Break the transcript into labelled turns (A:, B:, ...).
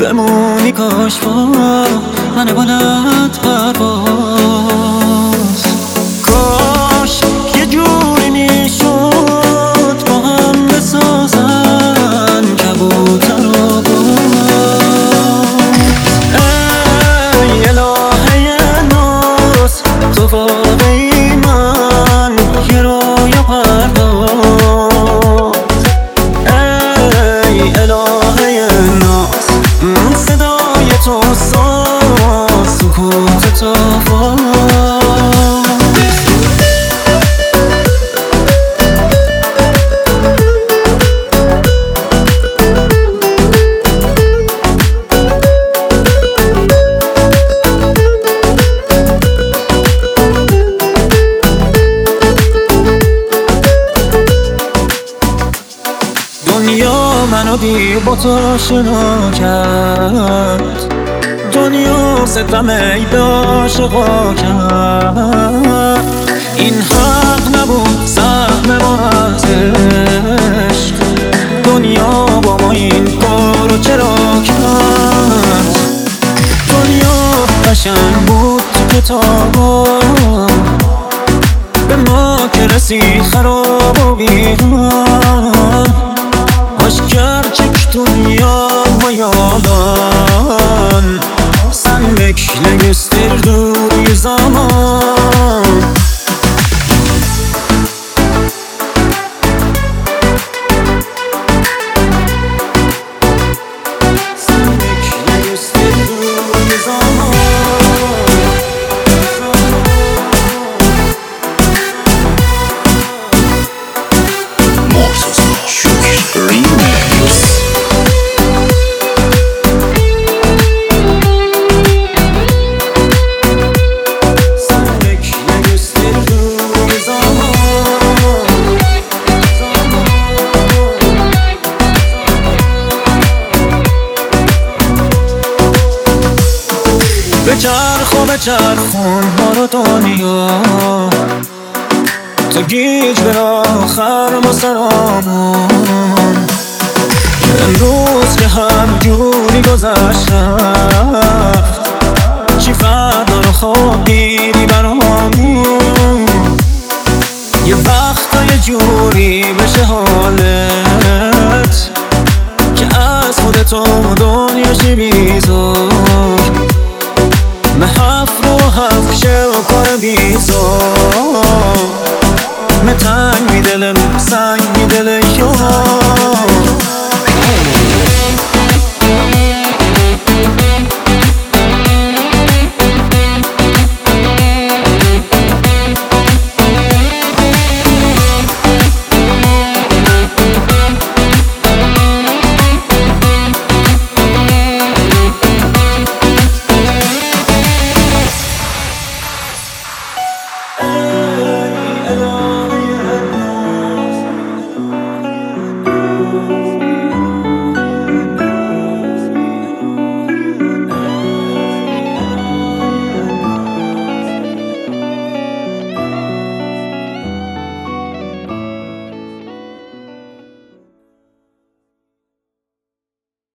A: بمونی کاش با من بلند پرواز. کاش یه جوری میشد با هم بسازن کبوتر و باز. ای الهه ناز تو واقعی من یه رویا پرداز. ای الهه ناز صدای تو ساز سکوت تو دنیا منو بی با تو آشنا کرد، دنیا ستم ای به عاشقا کرد. این حق نبود سهم ما از عشق، دنیا با ما این کارو چرا کرد؟ دنیا قشنگ بود تو کتابا، به ما که رسید خراب و بیرون. Gerçek dünyadan sen bekle gösterdiği zaman. Sen bekle gösterdiği zaman. بچرخون ما رو دنیا تا گیج به آخر ما سرامون. امروز که هم جوری گذشت رفت، چی فردا رو خواب دیدی برامون. یه وقتا یه جوری بشه حالت که از خودتو دنیاشی بیزار. محف رو حف شه و کار بیزار، متنگ می دلم سنگ می دل یار.